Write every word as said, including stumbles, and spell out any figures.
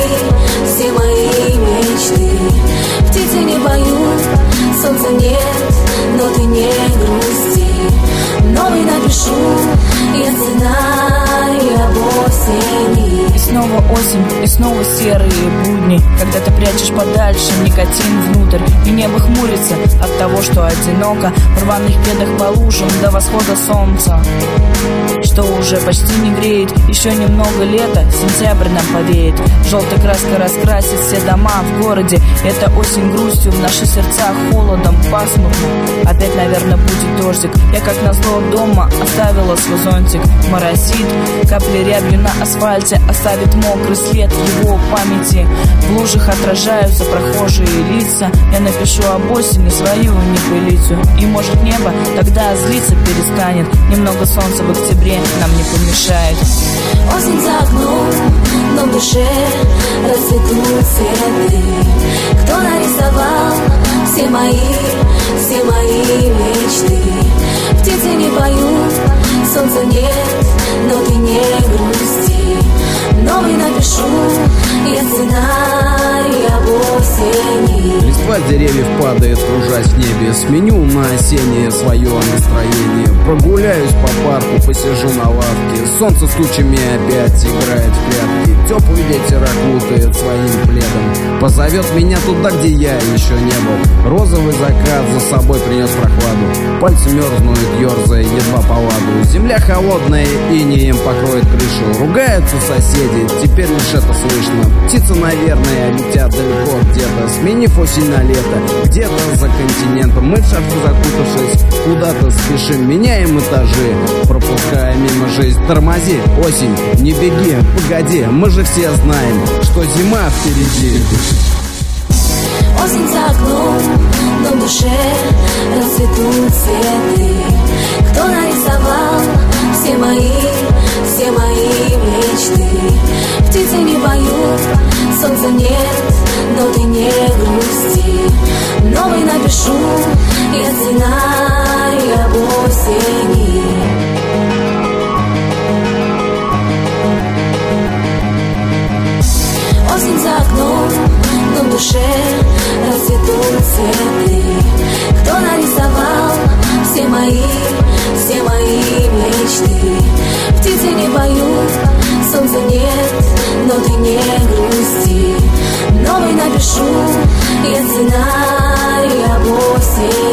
все мои мечты. Птицы не поют, солнца нет, но ты не грусти. Новый напишу я сценарий об осени. И снова осень, и снова серые будни, когда ты прячешь подальше никотин внутрь, и небо хмурится от того, что одиноко в рваных кедах по лужам до восхода солнца, что уже почти не греет. Еще немного лета, сентябрь нам повеет, желтая краска раскрасит все дома в городе. Это осень грустью в наших сердцах, холодом, пасмурно. Опять, наверное, будет дождик. Я, как назло, дома оставила свой зонтик. Моросит, капли рябью на асфальте оставит мокрый след в его памяти. В лужах отражаются прохожие лица. Я напишу об осени свою небылицу. И может небо тогда злиться перестанет. Немного солнца в октябре нам не помешает. Осень за окном, но в душе расцветут цветы. Кто нарисовал все мои, все мои мечты? Птицы не поют, солнца нет, но ты не грусти. Новый напишу я сценарий об осени. Листва деревьев падает, кружась в небе. Сменю на осеннее свое настроение. Прогуляюсь по парку, посижу на лавке. Солнце с тучами опять играет в прятки. Теплый ветер окутает своим пледом. Позовет меня туда, где я еще не был. Розовый закат за собой принес прохладу. Пальцы мерзнут, ерзая едва по ладу. Земля холодная, инеем покроет крышу. Ругаются соседи, теперь лишь это слышно. Птицы, наверное, летят далеко где-то, сменив осень на лето. Где-то за континентом мы в шапку закутавшись куда-то спешим, меняем этажи, пропуская мимо жизнь. Тормози, осень, не беги, погоди, мы же все знаем, что зима впереди. Осень за окном, но в душе расцветут цветы. Кто нарисовал все мои, все мои мечты? Птицы не поют, солнца нет, но ты не грусти. Новый напишу я сценарий об осени. Осень за окном, но в душе расцветут цветы. Кто нарисовал все мои, все мои мечты? Птицы не поют, солнца нет, но ты не грусти. Новый напишу я сценарий об осени.